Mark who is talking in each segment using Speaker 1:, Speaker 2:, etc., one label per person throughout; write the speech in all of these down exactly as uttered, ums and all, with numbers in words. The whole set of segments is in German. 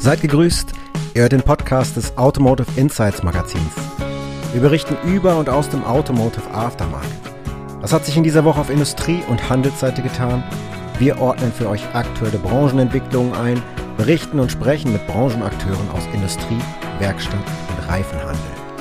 Speaker 1: Seid gegrüßt, ihr hört den Podcast des Automotive Insights Magazins. Wir berichten über und aus dem Automotive Aftermarket. Was hat sich in dieser Woche auf Industrie- und Handelsseite getan? Wir ordnen für euch aktuelle Branchenentwicklungen ein, berichten und sprechen mit Branchenakteuren aus Industrie, Werkstatt und Reifenhandel.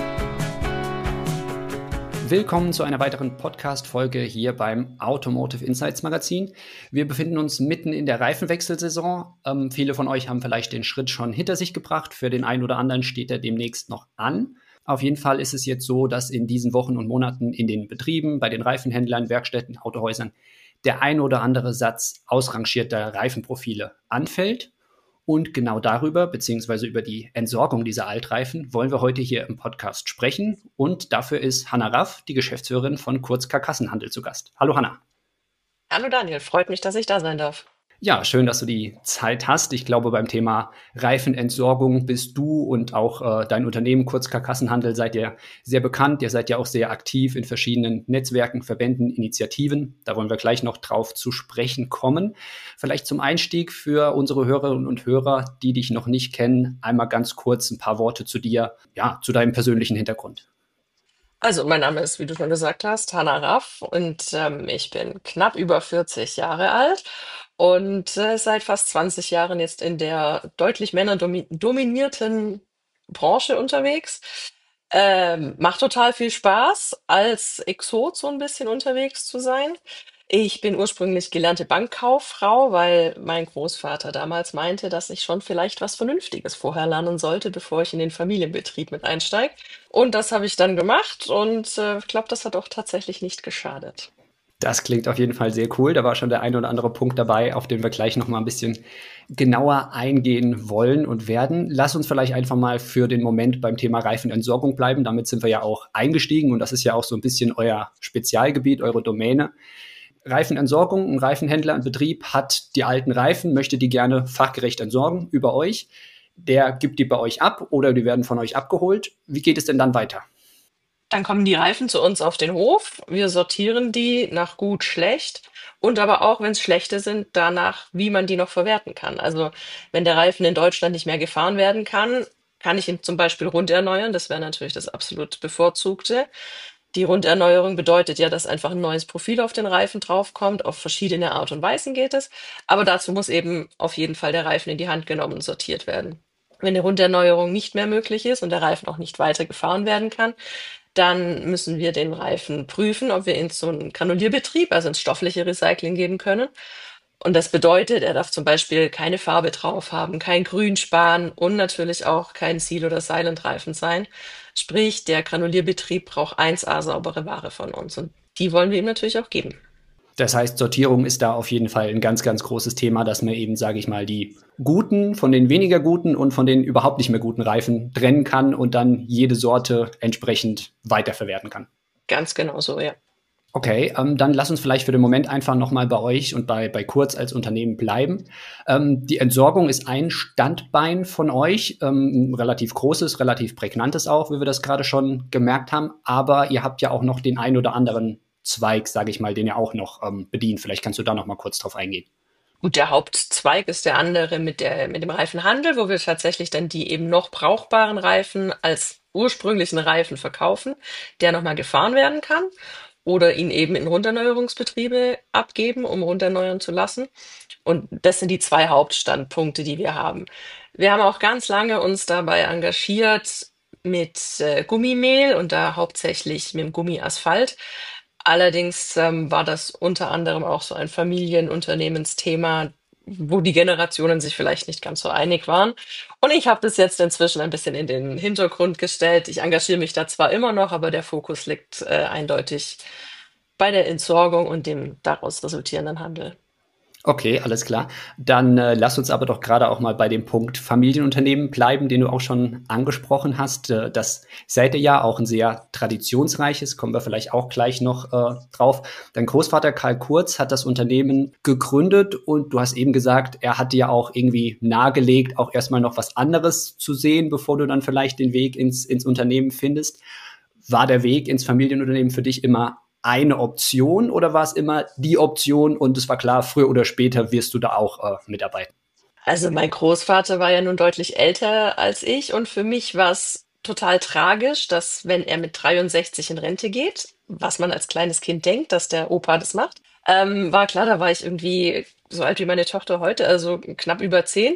Speaker 2: Willkommen zu einer weiteren Podcast-Folge hier beim Automotive Insights Magazin. Wir befinden uns mitten in der Reifenwechselsaison. Ähm, viele von euch haben vielleicht den Schritt schon hinter sich gebracht. Für den einen oder anderen steht er demnächst noch an. Auf jeden Fall ist es jetzt so, dass in diesen Wochen und Monaten in den Betrieben, bei den Reifenhändlern, Werkstätten, Autohäusern der ein oder andere Satz ausrangierter Reifenprofile anfällt. Und genau darüber, beziehungsweise über die Entsorgung dieser Altreifen, wollen wir heute hier im Podcast sprechen. Und dafür ist Hanna Raff, die Geschäftsführerin von Kurz Karkassenhandel, zu Gast. Hallo Hanna.
Speaker 3: Hallo Daniel, freut mich, dass ich da sein darf.
Speaker 2: Ja, schön, dass du die Zeit hast. Ich glaube, beim Thema Reifenentsorgung bist du und auch äh, dein Unternehmen Kurz Karkassenhandel seid ihr sehr bekannt. Ihr seid ja auch sehr aktiv in verschiedenen Netzwerken, Verbänden, Initiativen. Da wollen wir gleich noch drauf zu sprechen kommen. Vielleicht zum Einstieg für unsere Hörerinnen und Hörer, die dich noch nicht kennen, einmal ganz kurz ein paar Worte zu dir, ja, zu deinem persönlichen Hintergrund.
Speaker 3: Also, mein Name ist, wie du schon gesagt hast, Hanna Raff und ähm, ich bin knapp über vierzig Jahre alt und äh, seit fast zwanzig Jahren jetzt in der deutlich männerdominierten Branche unterwegs. Ähm, macht total viel Spaß, als Exot so ein bisschen unterwegs zu sein. Ich bin ursprünglich gelernte Bankkauffrau, weil mein Großvater damals meinte, dass ich schon vielleicht was Vernünftiges vorher lernen sollte, bevor ich in den Familienbetrieb mit einsteige. Und das habe ich dann gemacht und äh, ich glaube, das hat auch tatsächlich nicht geschadet.
Speaker 2: Das klingt auf jeden Fall sehr cool. Da war schon der ein oder andere Punkt dabei, auf den wir gleich noch mal ein bisschen genauer eingehen wollen und werden. Lass uns vielleicht einfach mal für den Moment beim Thema Reifenentsorgung bleiben. Damit sind wir ja auch eingestiegen und das ist ja auch so ein bisschen euer Spezialgebiet, eure Domäne. Reifenentsorgung, ein Reifenhändler, ein Betrieb hat die alten Reifen, möchte die gerne fachgerecht entsorgen über euch. Der gibt die bei euch ab oder die werden von euch abgeholt. Wie geht es denn dann weiter?
Speaker 3: Dann kommen die Reifen zu uns auf den Hof. Wir sortieren die nach gut, schlecht und aber auch, wenn es schlechte sind, danach, wie man die noch verwerten kann. Also wenn der Reifen in Deutschland nicht mehr gefahren werden kann, kann ich ihn zum Beispiel runderneuern. Das wäre natürlich das absolut bevorzugte. Die Runderneuerung bedeutet ja, dass einfach ein neues Profil auf den Reifen draufkommt. Auf verschiedene Art und Weisen geht es. Aber dazu muss eben auf jeden Fall der Reifen in die Hand genommen und sortiert werden. Wenn eine Runderneuerung nicht mehr möglich ist und der Reifen auch nicht weiter gefahren werden kann, dann müssen wir den Reifen prüfen, ob wir ihn zu einem Granulierbetrieb, also ins stoffliche Recycling geben können. Und das bedeutet, er darf zum Beispiel keine Farbe drauf haben, kein Grünspan und natürlich auch kein Seal- oder Silent-Reifen sein. Sprich, der Granulierbetrieb braucht eins A saubere Ware von uns und die wollen wir ihm natürlich auch geben.
Speaker 2: Das heißt, Sortierung ist da auf jeden Fall ein ganz, ganz großes Thema, dass man eben, sage ich mal, die guten von den weniger guten und von den überhaupt nicht mehr guten Reifen trennen kann und dann jede Sorte entsprechend weiterverwerten kann.
Speaker 3: Ganz genau so, ja.
Speaker 2: Okay, ähm, dann lass uns vielleicht für den Moment einfach nochmal bei euch und bei, bei Kurz als Unternehmen bleiben. Ähm, die Entsorgung ist ein Standbein von euch, ähm, ein relativ großes, relativ prägnantes auch, wie wir das gerade schon gemerkt haben. Aber ihr habt ja auch noch den ein oder anderen Zweig, sage ich mal, den ihr auch noch ähm, bedient. Vielleicht kannst du da noch mal kurz drauf eingehen.
Speaker 3: Gut, der Hauptzweig ist der andere mit der, mit dem Reifenhandel, wo wir tatsächlich dann die eben noch brauchbaren Reifen als ursprünglichen Reifen verkaufen, der nochmal gefahren werden kann oder ihn eben in Runderneuerungsbetriebe abgeben, um runterneuern zu lassen. Und das sind die zwei Hauptstandpunkte, die wir haben. Wir haben auch ganz lange uns dabei engagiert mit äh, Gummimehl und da hauptsächlich mit dem Gummiasphalt. Allerdings ähm, war das unter anderem auch so ein Familienunternehmensthema, wo die Generationen sich vielleicht nicht ganz so einig waren. Und ich habe das jetzt inzwischen ein bisschen in den Hintergrund gestellt. Ich engagiere mich da zwar immer noch, aber der Fokus liegt äh, eindeutig bei der Entsorgung und dem daraus resultierenden Handel.
Speaker 2: Okay, alles klar. Dann äh, lass uns aber doch gerade auch mal bei dem Punkt Familienunternehmen bleiben, den du auch schon angesprochen hast. Äh, das seid ihr ja auch ein sehr traditionsreiches, kommen wir vielleicht auch gleich noch äh, drauf. Dein Großvater Karl Kurz hat das Unternehmen gegründet und du hast eben gesagt, er hat dir auch irgendwie nahegelegt, auch erstmal noch was anderes zu sehen, bevor du dann vielleicht den Weg ins, ins Unternehmen findest. War der Weg ins Familienunternehmen für dich immer eine Option oder war es immer die Option und es war klar, früher oder später wirst du da auch äh, mitarbeiten?
Speaker 3: Also mein Großvater war ja nun deutlich älter als ich und für mich war es total tragisch, dass wenn er mit dreiundsechzig in Rente geht, was man als kleines Kind denkt, dass der Opa das macht, ähm, war klar, da war ich irgendwie so alt wie meine Tochter heute, also knapp über zehn.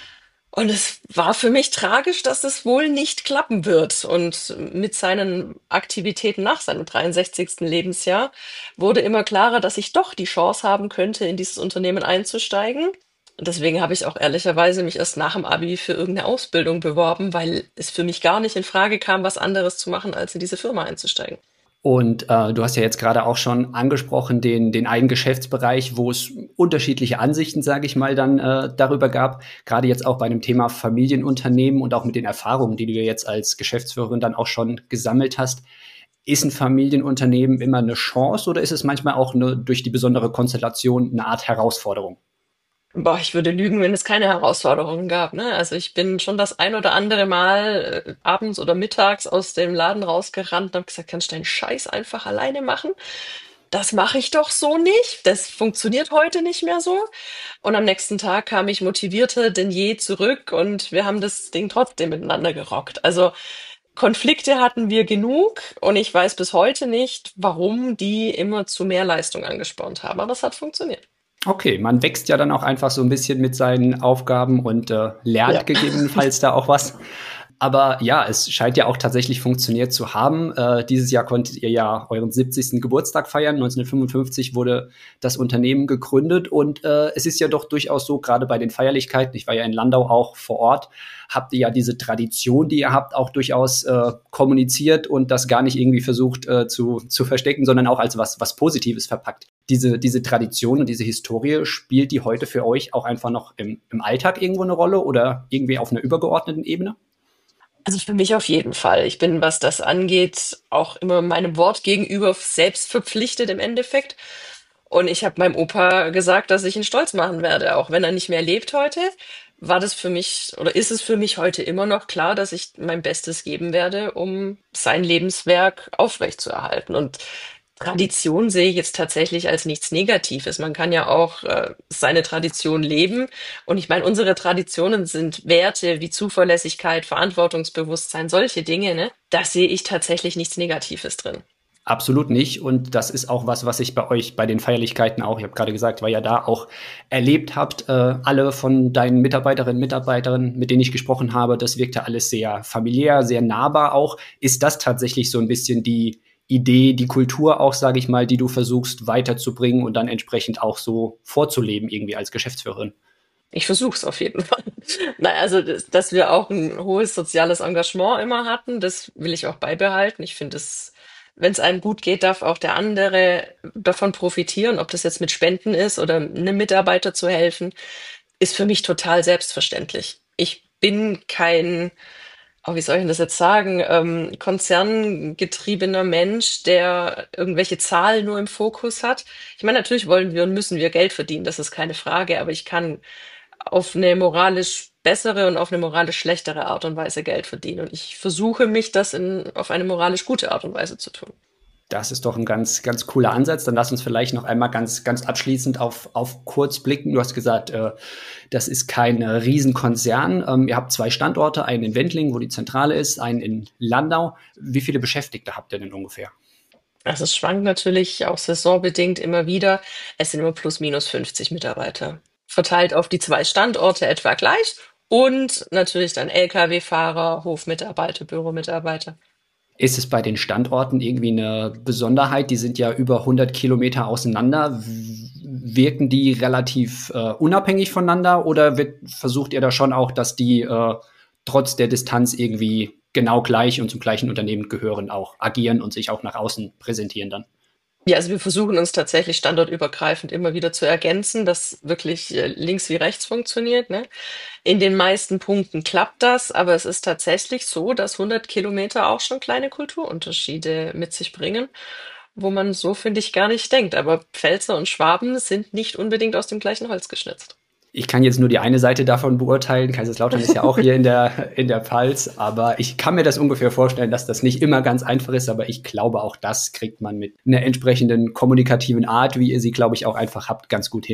Speaker 3: Und es war für mich tragisch, dass es wohl nicht klappen wird. Und mit seinen Aktivitäten nach seinem dreiundsechzigsten Lebensjahr wurde immer klarer, dass ich doch die Chance haben könnte, in dieses Unternehmen einzusteigen. Und deswegen habe ich auch ehrlicherweise mich erst nach dem Abi für irgendeine Ausbildung beworben, weil es für mich gar nicht in Frage kam, was anderes zu machen, als in diese Firma einzusteigen.
Speaker 2: Und äh, du hast ja jetzt gerade auch schon angesprochen, den, den einen Geschäftsbereich, wo es unterschiedliche Ansichten, sage ich mal, dann äh, darüber gab. Gerade jetzt auch bei dem Thema Familienunternehmen und auch mit den Erfahrungen, die du jetzt als Geschäftsführerin dann auch schon gesammelt hast. Ist ein Familienunternehmen immer eine Chance oder ist es manchmal auch eine, durch die besondere Konstellation eine Art Herausforderung?
Speaker 3: Boah, ich würde lügen, wenn es keine Herausforderungen gab, ne? Also ich bin schon das ein oder andere Mal äh, abends oder mittags aus dem Laden rausgerannt und habe gesagt, kannst du deinen Scheiß einfach alleine machen? Das mache ich doch so nicht. Das funktioniert heute nicht mehr so. Und am nächsten Tag kam ich motivierter denn je zurück und wir haben das Ding trotzdem miteinander gerockt. Also Konflikte hatten wir genug und ich weiß bis heute nicht, warum die immer zu mehr Leistung angespornt haben. Aber es hat funktioniert.
Speaker 2: Okay, man wächst ja dann auch einfach so ein bisschen mit seinen Aufgaben und äh, lernt
Speaker 3: Ja.
Speaker 2: gegebenenfalls da auch was. Aber ja, es scheint ja auch tatsächlich funktioniert zu haben. Äh, dieses Jahr konntet ihr ja euren siebzigsten Geburtstag feiern. neunzehnhundertfünfundfünfzig wurde das Unternehmen gegründet und äh, es ist ja doch durchaus so, gerade bei den Feierlichkeiten, ich war ja in Landau auch vor Ort, habt ihr ja diese Tradition, die ihr habt, auch durchaus äh, kommuniziert und das gar nicht irgendwie versucht äh, zu, zu verstecken, sondern auch als was, was Positives verpackt. Diese, diese Tradition und diese Historie, spielt die heute für euch auch einfach noch im, im Alltag irgendwo eine Rolle oder irgendwie auf einer übergeordneten Ebene?
Speaker 3: Also für mich auf jeden Fall. Ich bin, was das angeht, auch immer meinem Wort gegenüber selbst verpflichtet im Endeffekt. Und ich habe meinem Opa gesagt, dass ich ihn stolz machen werde. Auch wenn er nicht mehr lebt heute, war das für mich oder ist es für mich heute immer noch klar, dass ich mein Bestes geben werde, um sein Lebenswerk aufrechtzuerhalten. Und Tradition sehe ich jetzt tatsächlich als nichts Negatives. Man kann ja auch äh, seine Tradition leben. Und ich meine, unsere Traditionen sind Werte wie Zuverlässigkeit, Verantwortungsbewusstsein, solche Dinge, ne? Da sehe ich tatsächlich nichts Negatives drin.
Speaker 2: Absolut nicht. Und das ist auch was, was ich bei euch bei den Feierlichkeiten auch, ich habe gerade gesagt, weil ihr da auch erlebt habt, äh, alle von deinen Mitarbeiterinnen und Mitarbeitern, mit denen ich gesprochen habe, das wirkte alles sehr familiär, sehr nahbar auch. Ist das tatsächlich so ein bisschen die Idee, die Kultur auch, sage ich mal, die du versuchst weiterzubringen und dann entsprechend auch so vorzuleben irgendwie als Geschäftsführerin?
Speaker 3: Ich versuche es auf jeden Fall. Naja, also, dass, dass wir auch ein hohes soziales Engagement immer hatten, das will ich auch beibehalten. Ich finde es, wenn es einem gut geht, darf auch der andere davon profitieren, ob das jetzt mit Spenden ist oder einem Mitarbeiter zu helfen, ist für mich total selbstverständlich. Ich bin kein, oh, wie soll ich denn das jetzt sagen, ähm, konzerngetriebener Mensch, der irgendwelche Zahlen nur im Fokus hat. Ich meine, natürlich wollen wir und müssen wir Geld verdienen, das ist keine Frage, aber ich kann auf eine moralisch bessere und auf eine moralisch schlechtere Art und Weise Geld verdienen. Und ich versuche mich das in, auf eine moralisch gute Art und Weise zu tun.
Speaker 2: Das ist doch ein ganz, ganz cooler Ansatz. Dann lass uns vielleicht noch einmal ganz, ganz abschließend auf, auf kurz blicken. Du hast gesagt, äh, das ist kein äh, Riesenkonzern. Ähm, ihr habt zwei Standorte, einen in Wendling, wo die Zentrale ist, einen in Landau. Wie viele Beschäftigte habt ihr denn ungefähr?
Speaker 3: Also es schwankt natürlich auch saisonbedingt immer wieder. Es sind immer plus minus fünfzig Mitarbeiter. Verteilt auf die zwei Standorte etwa gleich. Und natürlich dann L K W-Fahrer, Hofmitarbeiter, Büromitarbeiter.
Speaker 2: Ist es bei den Standorten irgendwie eine Besonderheit? Die sind ja über hundert Kilometer auseinander. W- Wirken die relativ äh, unabhängig voneinander oder wird, versucht ihr da schon auch, dass die äh, trotz der Distanz irgendwie genau gleich und zum gleichen Unternehmen gehören, auch agieren und sich auch nach außen präsentieren dann?
Speaker 3: Ja, also wir versuchen uns tatsächlich standortübergreifend immer wieder zu ergänzen, dass wirklich äh, links wie rechts funktioniert, ne? In den meisten Punkten klappt das, aber es ist tatsächlich so, dass hundert Kilometer auch schon kleine Kulturunterschiede mit sich bringen, wo man so, finde ich, gar nicht denkt. Aber Pfälzer und Schwaben sind nicht unbedingt aus dem gleichen Holz geschnitzt.
Speaker 2: Ich kann jetzt nur die eine Seite davon beurteilen. Kaiserslautern ist ja auch hier in der, in der Pfalz. Aber ich kann mir das ungefähr vorstellen, dass das nicht immer ganz einfach ist. Aber ich glaube, auch das kriegt man mit einer entsprechenden kommunikativen Art, wie ihr sie, glaube ich, auch einfach habt, ganz gut hin.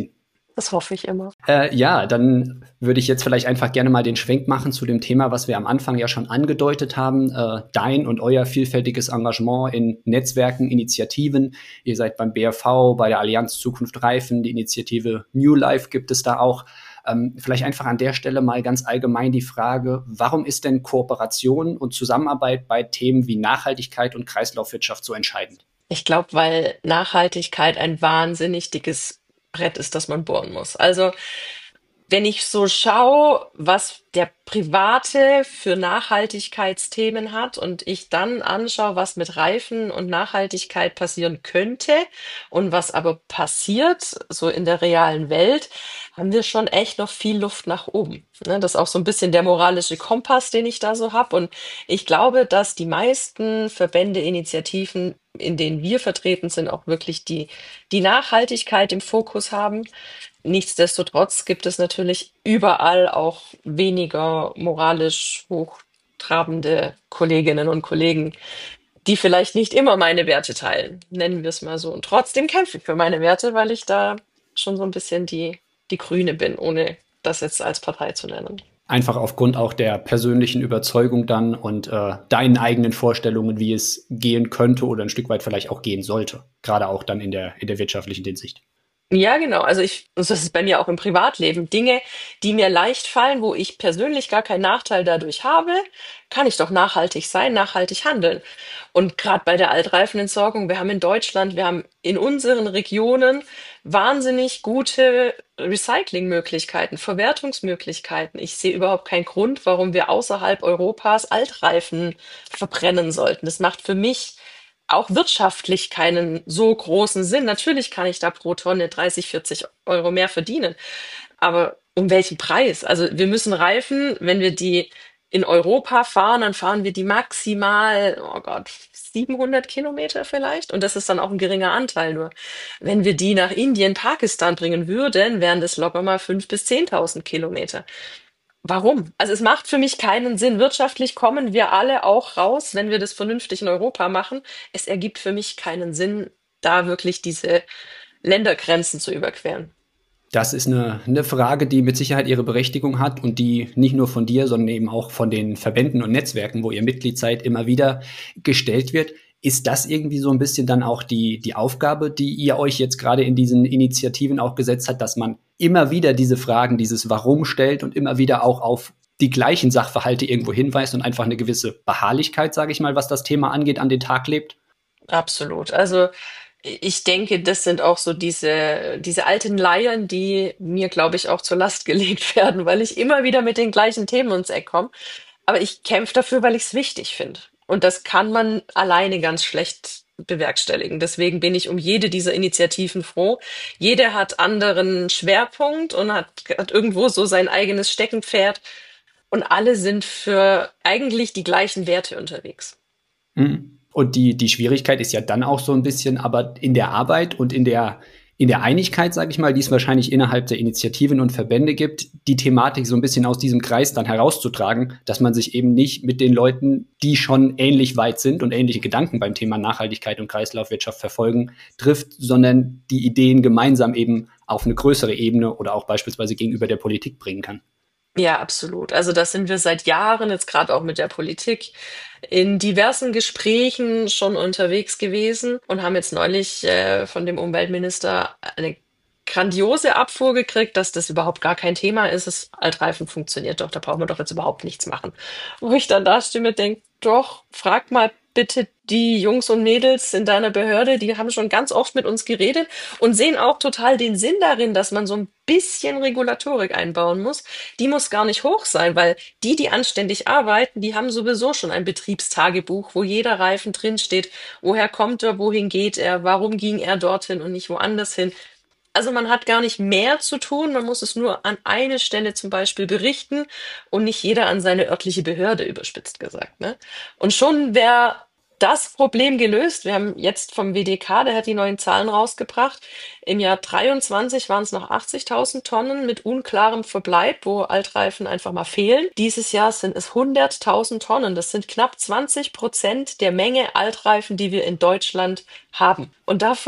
Speaker 3: Das hoffe ich immer.
Speaker 2: Äh, ja, dann würde ich jetzt vielleicht einfach gerne mal den Schwenk machen zu dem Thema, was wir am Anfang ja schon angedeutet haben. Äh, dein und euer vielfältiges Engagement in Netzwerken, Initiativen. Ihr seid beim B R V, bei der Allianz Zukunft Reifen, die Initiative New Life gibt es da auch. Ähm, vielleicht einfach an der Stelle mal ganz allgemein die Frage, warum ist denn Kooperation und Zusammenarbeit bei Themen wie Nachhaltigkeit und Kreislaufwirtschaft so entscheidend?
Speaker 3: Ich glaube, weil Nachhaltigkeit ein wahnsinnig dickes Brett ist, das man bohren muss. Also wenn ich so schaue, was der Private für Nachhaltigkeitsthemen hat und ich dann anschaue, was mit Reifen und Nachhaltigkeit passieren könnte und was aber passiert, so in der realen Welt, haben wir schon echt noch viel Luft nach oben. Ne, das ist auch so ein bisschen der moralische Kompass, den ich da so habe. Und ich glaube, dass die meisten Verbände, Initiativen, in denen wir vertreten sind, auch wirklich die, die Nachhaltigkeit im Fokus haben. Nichtsdestotrotz gibt es natürlich überall auch weniger moralisch hochtrabende Kolleginnen und Kollegen, die vielleicht nicht immer meine Werte teilen, nennen wir es mal so. Und trotzdem kämpfe ich für meine Werte, weil ich da schon so ein bisschen die, die Grüne bin, ohne das jetzt als Partei zu nennen.
Speaker 2: Einfach aufgrund auch der persönlichen Überzeugung dann und äh, deinen eigenen Vorstellungen, wie es gehen könnte oder ein Stück weit vielleicht auch gehen sollte. Gerade auch dann in der, in der wirtschaftlichen Hinsicht.
Speaker 3: Ja, genau. Also ich, das ist bei mir auch im Privatleben. Dinge, die mir leicht fallen, wo ich persönlich gar keinen Nachteil dadurch habe, kann ich doch nachhaltig sein, nachhaltig handeln. Und gerade bei der Altreifenentsorgung, wir haben in Deutschland, wir haben in unseren Regionen wahnsinnig gute Recyclingmöglichkeiten, Verwertungsmöglichkeiten. Ich sehe überhaupt keinen Grund, warum wir außerhalb Europas Altreifen verbrennen sollten. Das macht für mich auch wirtschaftlich keinen so großen Sinn. Natürlich kann ich da pro Tonne dreißig, vierzig Euro mehr verdienen. Aber um welchen Preis? Also wir müssen Reifen, wenn wir die in Europa fahren, dann fahren wir die maximal, oh Gott, siebenhundert Kilometer vielleicht. Und das ist dann auch ein geringer Anteil nur. Wenn wir die nach Indien, Pakistan bringen würden, wären das locker mal fünf bis zehntausend Kilometer. Warum? Also es macht für mich keinen Sinn. Wirtschaftlich kommen wir alle auch raus, wenn wir das vernünftig in Europa machen. Es ergibt für mich keinen Sinn, da wirklich diese Ländergrenzen zu überqueren.
Speaker 2: Das ist eine, eine Frage, die mit Sicherheit ihre Berechtigung hat und die nicht nur von dir, sondern eben auch von den Verbänden und Netzwerken, wo ihr Mitglied seid, immer wieder gestellt wird. Ist das irgendwie so ein bisschen dann auch die, die Aufgabe, die ihr euch jetzt gerade in diesen Initiativen auch gesetzt habt, dass man immer wieder diese Fragen, dieses Warum stellt und immer wieder auch auf die gleichen Sachverhalte irgendwo hinweist und einfach eine gewisse Beharrlichkeit, sage ich mal, was das Thema angeht, an den Tag lebt?
Speaker 3: Absolut. Also ich denke, das sind auch so diese, diese alten Leiern, die mir, glaube ich, auch zur Last gelegt werden, weil ich immer wieder mit den gleichen Themen ins Eck komme. Aber ich kämpfe dafür, weil ich es wichtig finde. Und das kann man alleine ganz schlecht bewerkstelligen. Deswegen bin ich um jede dieser Initiativen froh. Jede hat anderen Schwerpunkt und hat, hat irgendwo so sein eigenes Steckenpferd. Und alle sind für eigentlich die gleichen Werte unterwegs.
Speaker 2: Mhm. Und die, die Schwierigkeit ist ja dann auch so ein bisschen, aber in der Arbeit und in der, in der Einigkeit, sage ich mal, die es wahrscheinlich innerhalb der Initiativen und Verbände gibt, die Thematik so ein bisschen aus diesem Kreis dann herauszutragen, dass man sich eben nicht mit den Leuten, die schon ähnlich weit sind und ähnliche Gedanken beim Thema Nachhaltigkeit und Kreislaufwirtschaft verfolgen, trifft, sondern die Ideen gemeinsam eben auf eine größere Ebene oder auch beispielsweise gegenüber der Politik bringen kann.
Speaker 3: Ja, absolut. Also das sind wir seit Jahren, jetzt gerade auch mit der Politik, in diversen Gesprächen schon unterwegs gewesen und haben jetzt neulich äh, von dem Umweltminister eine grandiose Abfuhr gekriegt, dass das überhaupt gar kein Thema ist. Das Altreifen funktioniert doch, da brauchen wir doch jetzt überhaupt nichts machen. Wo ich dann da stehe und denke, doch, frag mal bitte die Jungs und Mädels in deiner Behörde, die haben schon ganz oft mit uns geredet und sehen auch total den Sinn darin, dass man so ein bisschen Regulatorik einbauen muss. Die muss gar nicht hoch sein, weil die, die anständig arbeiten, die haben sowieso schon ein Betriebstagebuch, wo jeder Reifen drinsteht. Woher kommt er, wohin geht er, warum ging er dorthin und nicht woanders hin? Also man hat gar nicht mehr zu tun, man muss es nur an eine Stelle zum Beispiel berichten und nicht jeder an seine örtliche Behörde, überspitzt gesagt, ne? Und schon wäre das Problem gelöst. Wir haben jetzt vom W D K, der hat die neuen Zahlen rausgebracht. Im Jahr dreiundzwanzig waren es noch achtzigtausend Tonnen mit unklarem Verbleib, wo Altreifen einfach mal fehlen. Dieses Jahr sind es hunderttausend Tonnen. Das sind knapp zwanzig Prozent der Menge Altreifen, die wir in Deutschland haben. Und davon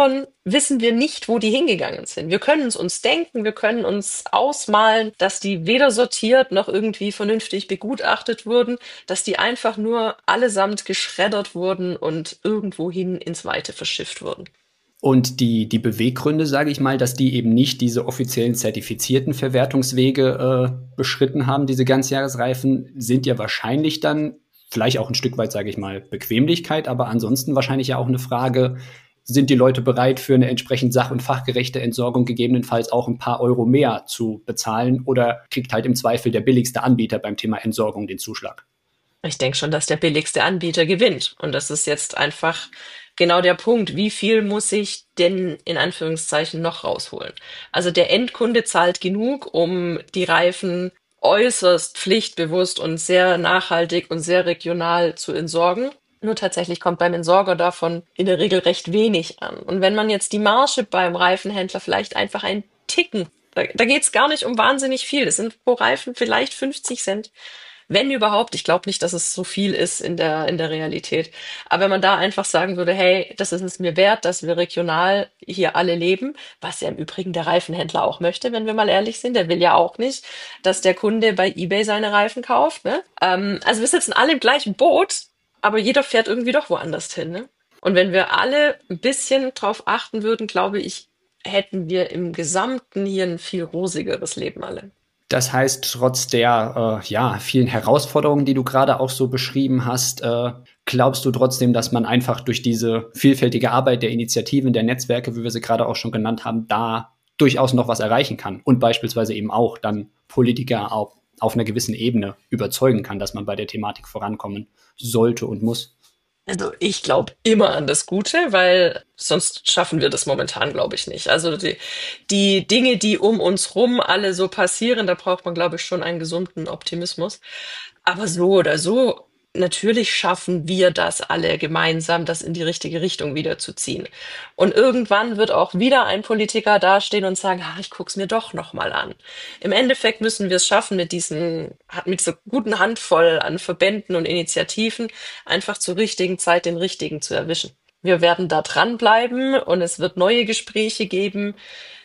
Speaker 3: wissen wir nicht, wo die hingegangen sind. Wir können es uns denken, wir können uns ausmalen, dass die weder sortiert noch irgendwie vernünftig begutachtet wurden, dass die einfach nur allesamt geschreddert wurden und irgendwohin ins Weite verschifft wurden.
Speaker 2: Und die, die Beweggründe, sage ich mal, dass die eben nicht diese offiziellen zertifizierten Verwertungswege äh, beschritten haben, diese Ganzjahresreifen, sind ja wahrscheinlich dann vielleicht auch ein Stück weit, sage ich mal, Bequemlichkeit, aber ansonsten wahrscheinlich ja auch eine Frage, sind die Leute bereit, für eine entsprechend sach- und fachgerechte Entsorgung gegebenenfalls auch ein paar Euro mehr zu bezahlen, oder kriegt halt im Zweifel der billigste Anbieter beim Thema Entsorgung den Zuschlag?
Speaker 3: Ich denke schon, dass der billigste Anbieter gewinnt. Und das ist jetzt einfach genau der Punkt. Wie viel muss ich denn in Anführungszeichen noch rausholen? Also der Endkunde zahlt genug, um die Reifen äußerst pflichtbewusst und sehr nachhaltig und sehr regional zu entsorgen. Nur tatsächlich kommt beim Entsorger davon in der Regel recht wenig an. Und wenn man jetzt die Marge beim Reifenhändler vielleicht einfach ein Ticken, da, da geht es gar nicht um wahnsinnig viel. Das sind pro Reifen vielleicht fünfzig Cent. Wenn überhaupt, ich glaube nicht, dass es so viel ist in der, in der Realität. Aber wenn man da einfach sagen würde, hey, das ist es mir wert, dass wir regional hier alle leben, was ja im Übrigen der Reifenhändler auch möchte, wenn wir mal ehrlich sind. Der will ja auch nicht, dass der Kunde bei eBay seine Reifen kauft. Ne? Ähm, also wir sitzen alle im gleichen Boot, aber jeder fährt irgendwie doch woanders hin. Ne? Und wenn wir alle ein bisschen drauf achten würden, glaube ich, hätten wir im Gesamten hier ein viel rosigeres Leben alle.
Speaker 2: Das heißt, trotz der äh, ja, vielen Herausforderungen, die du gerade auch so beschrieben hast, äh, glaubst du trotzdem, dass man einfach durch diese vielfältige Arbeit der Initiativen, der Netzwerke, wie wir sie gerade auch schon genannt haben, da durchaus noch was erreichen kann und beispielsweise eben auch dann Politiker auch auf einer gewissen Ebene überzeugen kann, dass man bei der Thematik vorankommen sollte und muss?
Speaker 3: Also ich glaube immer an das Gute, weil sonst schaffen wir das momentan, glaube ich, nicht. Also die, die Dinge, die um uns rum alle so passieren, da braucht man, glaube ich, schon einen gesunden Optimismus. Aber so oder so, natürlich schaffen wir das alle gemeinsam, das in die richtige Richtung wieder zu ziehen. Und irgendwann wird auch wieder ein Politiker dastehen und sagen, ah, ich guck's mir doch noch mal an. Im Endeffekt müssen wir es schaffen, mit diesen, mit so guten Handvoll an Verbänden und Initiativen einfach zur richtigen Zeit den richtigen zu erwischen. Wir werden da dranbleiben und es wird neue Gespräche geben.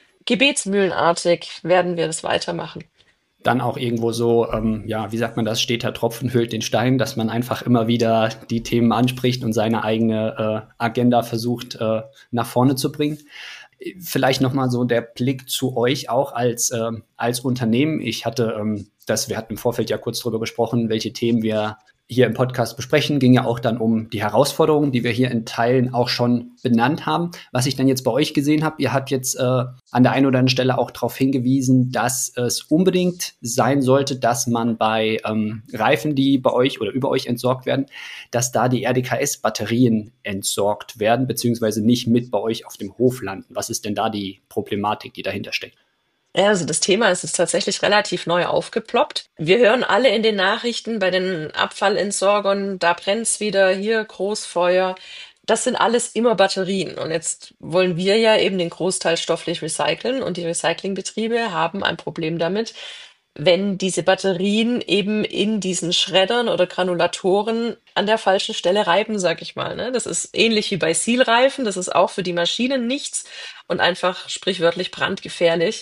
Speaker 3: Gebetsmühlenartig werden wir das weitermachen.
Speaker 2: Dann auch irgendwo so, ähm, ja, wie sagt man das, steter Tropfen hüllt den Stein, dass man einfach immer wieder die Themen anspricht und seine eigene äh, Agenda versucht äh, nach vorne zu bringen. Vielleicht nochmal so der Blick zu euch auch als, äh, als Unternehmen. Ich hatte ähm, das, wir hatten im Vorfeld ja kurz drüber gesprochen, welche Themen wir hier im Podcast besprechen, ging ja auch dann um die Herausforderungen, die wir hier in Teilen auch schon benannt haben. Was ich dann jetzt bei euch gesehen habe, ihr habt jetzt äh, an der einen oder anderen Stelle auch darauf hingewiesen, dass es unbedingt sein sollte, dass man bei ähm, Reifen, die bei euch oder über euch entsorgt werden, dass da die R D K S-Batterien entsorgt werden, beziehungsweise nicht mit bei euch auf dem Hof landen. Was ist denn da die Problematik, die dahinter steckt?
Speaker 3: Ja, also das Thema ist, ist tatsächlich relativ neu aufgeploppt. Wir hören alle in den Nachrichten bei den Abfallentsorgern, da brennt's wieder, hier Großfeuer. Das sind alles immer Batterien. Und jetzt wollen wir ja eben den Großteil stofflich recyceln und die Recyclingbetriebe haben ein Problem damit, wenn diese Batterien eben in diesen Schreddern oder Granulatoren an der falschen Stelle reiben, sag ich mal. Ne? Das ist ähnlich wie bei Sealreifen, das ist auch für die Maschinen nichts und einfach sprichwörtlich brandgefährlich.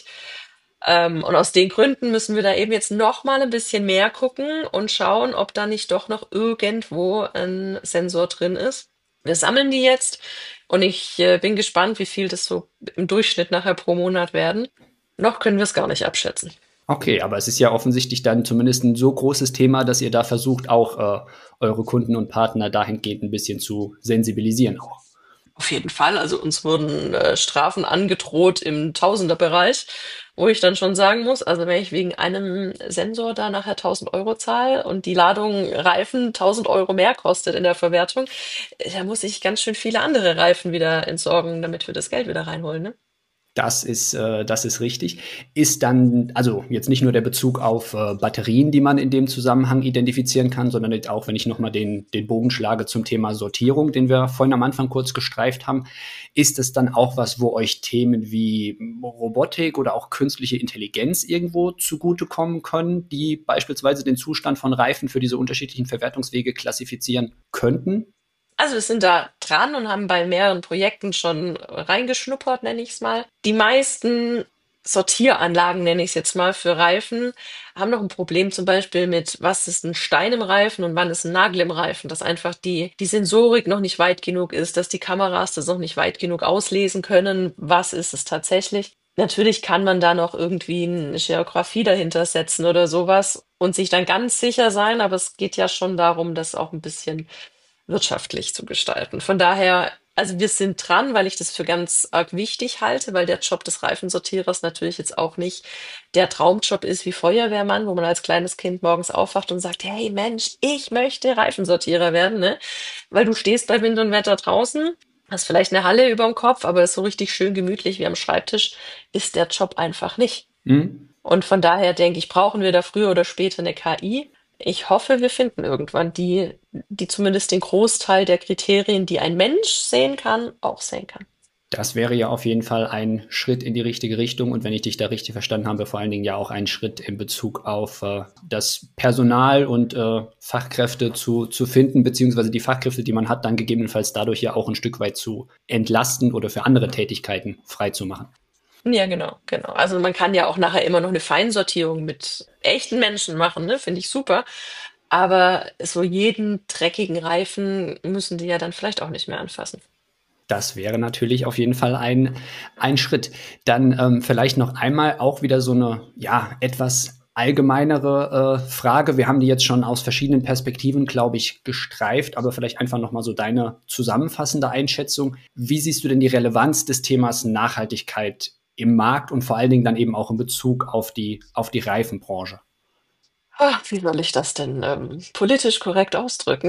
Speaker 3: Ähm, und aus den Gründen müssen wir da eben jetzt noch mal ein bisschen mehr gucken und schauen, ob da nicht doch noch irgendwo ein Sensor drin ist. Wir sammeln die jetzt und ich äh, bin gespannt, wie viel das so im Durchschnitt nachher pro Monat werden. Noch können wir es gar nicht abschätzen.
Speaker 2: Okay, aber es ist ja offensichtlich dann zumindest ein so großes Thema, dass ihr da versucht, auch äh, eure Kunden und Partner dahingehend ein bisschen zu sensibilisieren auch.
Speaker 3: Auf jeden Fall. Also uns wurden äh, Strafen angedroht im Tausenderbereich, wo ich dann schon sagen muss, also wenn ich wegen einem Sensor da nachher tausend Euro zahle und die Ladung Reifen tausend Euro mehr kostet in der Verwertung, da muss ich ganz schön viele andere Reifen wieder entsorgen, damit wir das Geld wieder reinholen, ne?
Speaker 2: Das ist, äh, das ist richtig. Ist dann, also jetzt nicht nur der Bezug auf äh, Batterien, die man in dem Zusammenhang identifizieren kann, sondern jetzt auch, wenn ich nochmal den, den Bogen schlage zum Thema Sortierung, den wir vorhin am Anfang kurz gestreift haben, ist es dann auch was, wo euch Themen wie Robotik oder auch künstliche Intelligenz irgendwo zugutekommen können, die beispielsweise den Zustand von Reifen für diese unterschiedlichen Verwertungswege klassifizieren könnten?
Speaker 3: Also wir sind da dran und haben bei mehreren Projekten schon reingeschnuppert, nenne ich es mal. Die meisten Sortieranlagen, nenne ich es jetzt mal, für Reifen, haben noch ein Problem zum Beispiel mit, was ist ein Stein im Reifen und wann ist ein Nagel im Reifen, dass einfach die, die Sensorik noch nicht weit genug ist, dass die Kameras das noch nicht weit genug auslesen können, was ist es tatsächlich. Natürlich kann man da noch irgendwie eine Geografie dahinter setzen oder sowas und sich dann ganz sicher sein, aber es geht ja schon darum, das auch ein bisschen wirtschaftlich zu gestalten. Von daher, also wir sind dran, weil ich das für ganz arg wichtig halte, weil der Job des Reifensortierers natürlich jetzt auch nicht der Traumjob ist wie Feuerwehrmann, wo man als kleines Kind morgens aufwacht und sagt, hey Mensch, ich möchte Reifensortierer werden, ne? Weil du stehst bei Wind und Wetter draußen, hast vielleicht eine Halle über dem Kopf, aber ist so richtig schön gemütlich wie am Schreibtisch, ist der Job einfach nicht.
Speaker 2: Mhm.
Speaker 3: Und von daher denke ich, brauchen wir da früher oder später eine K I. Ich hoffe, wir finden irgendwann die, die zumindest den Großteil der Kriterien, die ein Mensch sehen kann, auch sehen kann.
Speaker 2: Das wäre ja auf jeden Fall ein Schritt in die richtige Richtung und wenn ich dich da richtig verstanden habe, vor allen Dingen ja auch ein Schritt in Bezug auf äh, das Personal und äh, Fachkräfte zu, zu finden, beziehungsweise die Fachkräfte, die man hat, dann gegebenenfalls dadurch ja auch ein Stück weit zu entlasten oder für andere Tätigkeiten freizumachen.
Speaker 3: Ja, genau, genau. Also man kann ja auch nachher immer noch eine Feinsortierung mit echten Menschen machen, ne? Finde ich super. Aber so jeden dreckigen Reifen müssen die ja dann vielleicht auch nicht mehr anfassen.
Speaker 2: Das wäre natürlich auf jeden Fall ein, ein Schritt. Dann ähm, vielleicht noch einmal auch wieder so eine, ja, etwas allgemeinere äh, Frage. Wir haben die jetzt schon aus verschiedenen Perspektiven, glaube ich, gestreift, aber vielleicht einfach noch mal so deine zusammenfassende Einschätzung. Wie siehst du denn die Relevanz des Themas Nachhaltigkeit im Markt und vor allen Dingen dann eben auch in Bezug auf die, auf die Reifenbranche?
Speaker 3: Ach, wie soll ich das denn ähm, politisch korrekt ausdrücken?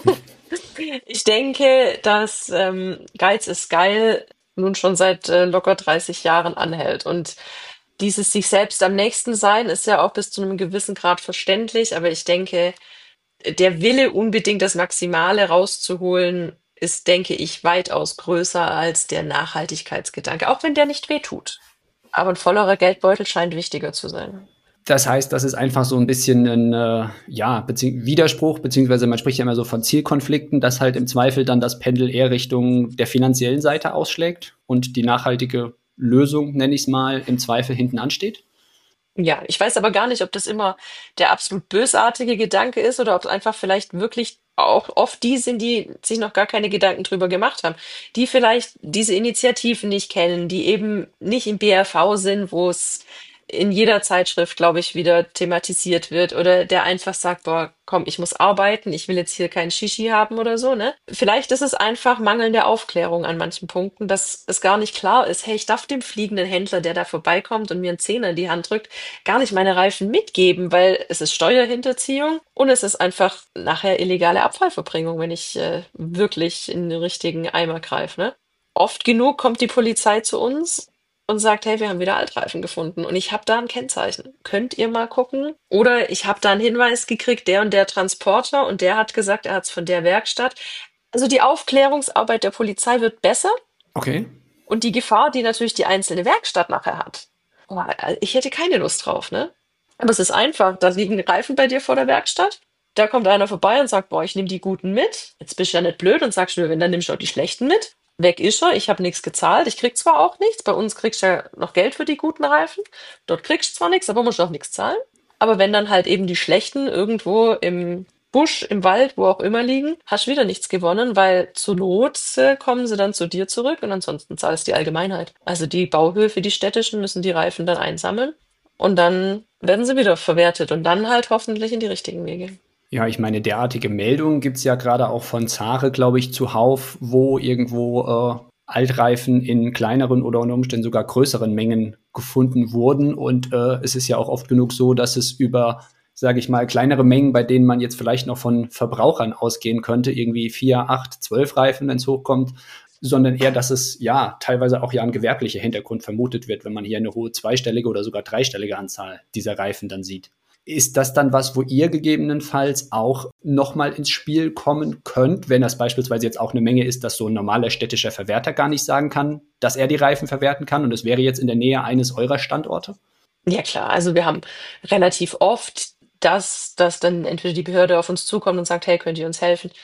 Speaker 3: Ich denke, dass ähm, Geiz ist geil nun schon seit äh, locker dreißig Jahren anhält. Und dieses sich selbst am nächsten sein ist ja auch bis zu einem gewissen Grad verständlich. Aber ich denke, der Wille, unbedingt das Maximale rauszuholen, ist, denke ich, weitaus größer als der Nachhaltigkeitsgedanke, auch wenn der nicht wehtut. Aber ein vollerer Geldbeutel scheint wichtiger zu sein.
Speaker 2: Das heißt, das ist einfach so ein bisschen ein äh, ja, bezieh- Widerspruch, beziehungsweise man spricht ja immer so von Zielkonflikten, dass halt im Zweifel dann das Pendel eher Richtung der finanziellen Seite ausschlägt und die nachhaltige Lösung, nenne ich es mal, im Zweifel hinten ansteht.
Speaker 3: Ja, ich weiß aber gar nicht, ob das immer der absolut bösartige Gedanke ist oder ob es einfach vielleicht wirklich auch oft die sind, die sich noch gar keine Gedanken drüber gemacht haben, die vielleicht diese Initiativen nicht kennen, die eben nicht im B R V sind, wo es in jeder Zeitschrift, glaube ich, wieder thematisiert wird oder der einfach sagt, boah, komm, ich muss arbeiten, ich will jetzt hier kein Shishi haben oder so, ne? Vielleicht ist es einfach mangelnde Aufklärung an manchen Punkten, dass es gar nicht klar ist, hey, ich darf dem fliegenden Händler, der da vorbeikommt und mir einen Zehner in die Hand drückt, gar nicht meine Reifen mitgeben, weil es ist Steuerhinterziehung und es ist einfach nachher illegale Abfallverbringung, wenn ich äh, wirklich in den richtigen Eimer greife, ne? Oft genug kommt die Polizei zu uns und sagt, hey, wir haben wieder Altreifen gefunden und ich habe da ein Kennzeichen. Könnt ihr mal gucken? Oder ich habe da einen Hinweis gekriegt, der und der Transporter und der hat gesagt, er hat es von der Werkstatt. Also die Aufklärungsarbeit der Polizei wird besser
Speaker 2: Okay.
Speaker 3: und die Gefahr, die natürlich die einzelne Werkstatt nachher hat. Oh, ich hätte keine Lust drauf, ne? Aber es ist einfach, da liegen Reifen bei dir vor der Werkstatt. Da kommt einer vorbei und sagt, boah, ich nehme die guten mit. Jetzt bist du ja nicht blöd und sagst nur, wenn, dann nimmst du auch die schlechten mit. Weg ist er, ich habe nichts gezahlt, ich krieg zwar auch nichts, bei uns kriegst du ja noch Geld für die guten Reifen, dort kriegst du zwar nichts, aber musst auch nichts zahlen. Aber wenn dann halt eben die schlechten irgendwo im Busch, im Wald, wo auch immer liegen, hast wieder nichts gewonnen, weil zur Not äh, kommen sie dann zu dir zurück und ansonsten zahlst die Allgemeinheit. Also die Bauhöfe, die städtischen, müssen die Reifen dann einsammeln und dann werden sie wieder verwertet und dann halt hoffentlich in die richtigen Wege.
Speaker 2: Ja, ich meine, derartige Meldungen gibt's ja gerade auch von Zare, glaube ich, zuhauf, wo irgendwo äh, Altreifen in kleineren oder unter Umständen sogar größeren Mengen gefunden wurden. Und äh, es ist ja auch oft genug so, dass es über, sage ich mal, kleinere Mengen, bei denen man jetzt vielleicht noch von Verbrauchern ausgehen könnte, irgendwie vier, acht, zwölf Reifen, wenn es hochkommt, sondern eher, dass es ja teilweise auch ja ein gewerblicher Hintergrund vermutet wird, wenn man hier eine hohe zweistellige oder sogar dreistellige Anzahl dieser Reifen dann sieht. Ist das dann was, wo ihr gegebenenfalls auch nochmal ins Spiel kommen könnt, wenn das beispielsweise jetzt auch eine Menge ist, dass so ein normaler städtischer Verwerter gar nicht sagen kann, dass er die Reifen verwerten kann und es wäre jetzt in der Nähe eines eurer Standorte?
Speaker 3: Ja klar, also wir haben relativ oft das, dass dann entweder die Behörde auf uns zukommt und sagt, hey, könnt ihr uns helfen?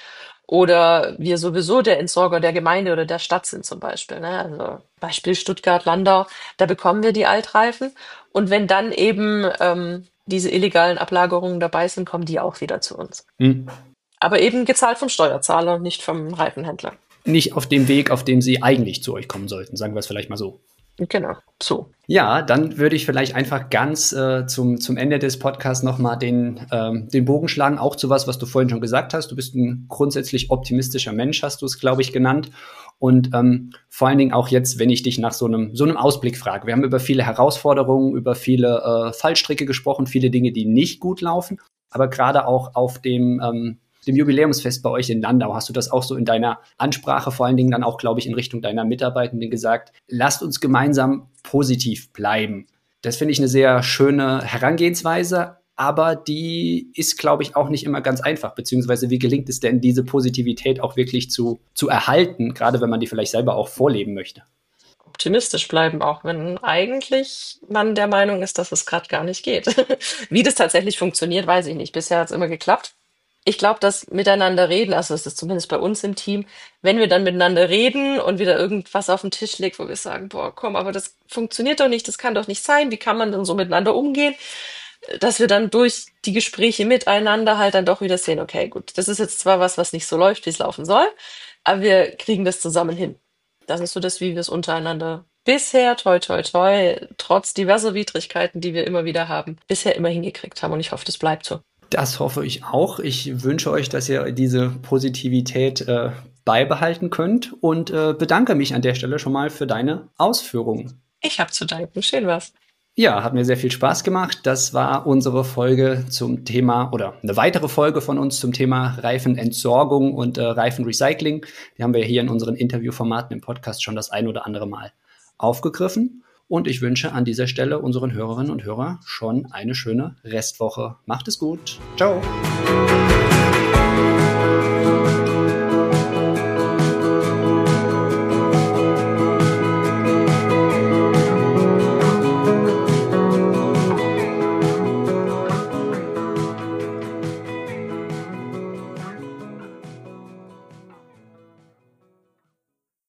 Speaker 3: oder wir sowieso der Entsorger der Gemeinde oder der Stadt sind zum Beispiel. Ne? Also Beispiel Stuttgart-Landau, da bekommen wir die Altreifen. Und wenn dann eben ähm, diese illegalen Ablagerungen dabei sind, kommen die auch wieder zu uns.
Speaker 2: Hm.
Speaker 3: Aber eben gezahlt vom Steuerzahler, nicht vom Reifenhändler.
Speaker 2: Nicht auf dem Weg, auf dem sie eigentlich zu euch kommen sollten, sagen wir es vielleicht mal so.
Speaker 3: Genau, so.
Speaker 2: Ja, dann würde ich vielleicht einfach ganz äh, zum, zum Ende des Podcasts nochmal den, ähm, den Bogen schlagen, auch zu was, was du vorhin schon gesagt hast. Du bist ein grundsätzlich optimistischer Mensch, hast du es, glaube ich, genannt. Und ähm, vor allen Dingen auch jetzt, wenn ich dich nach so einem, so einem Ausblick frage. Wir haben über viele Herausforderungen, über viele äh, Fallstricke gesprochen, viele Dinge, die nicht gut laufen. Aber gerade auch auf dem ähm, dem Jubiläumsfest bei euch in Landau, hast du das auch so in deiner Ansprache, vor allen Dingen dann auch, glaube ich, in Richtung deiner Mitarbeitenden gesagt, lasst uns gemeinsam positiv bleiben. Das finde ich eine sehr schöne Herangehensweise, aber die ist, glaube ich, auch nicht immer ganz einfach, beziehungsweise wie gelingt es denn, diese Positivität auch wirklich zu, zu erhalten, gerade wenn man die vielleicht selber auch vorleben möchte?
Speaker 3: Optimistisch bleiben, auch wenn eigentlich man der Meinung ist, dass es gerade gar nicht geht. Wie das tatsächlich funktioniert, weiß ich nicht. Bisher hat es immer geklappt. Ich glaube, dass miteinander reden, also es ist zumindest bei uns im Team, wenn wir dann miteinander reden und wieder irgendwas auf den Tisch legt, wo wir sagen, boah, komm, aber das funktioniert doch nicht, das kann doch nicht sein, wie kann man denn so miteinander umgehen, dass wir dann durch die Gespräche miteinander halt dann doch wieder sehen, okay, gut, das ist jetzt zwar was, was nicht so läuft, wie es laufen soll, aber wir kriegen das zusammen hin. Das ist so das, wie wir es untereinander bisher, toi, toi, toi, trotz diverser Widrigkeiten, die wir immer wieder haben, bisher immer hingekriegt haben und ich hoffe, das bleibt so.
Speaker 2: Das hoffe ich auch. Ich wünsche euch, dass ihr diese Positivität äh, beibehalten könnt und äh, bedanke mich an der Stelle schon mal für deine Ausführungen.
Speaker 3: Ich habe zu danken. Schön war's.
Speaker 2: Ja, hat mir sehr viel Spaß gemacht. Das war unsere Folge zum Thema oder eine weitere Folge von uns zum Thema Reifenentsorgung und äh, Reifenrecycling. Die haben wir hier in unseren Interviewformaten im Podcast schon das ein oder andere Mal aufgegriffen. Und ich wünsche an dieser Stelle unseren Hörerinnen und Hörern schon eine schöne Restwoche. Macht es gut. Ciao.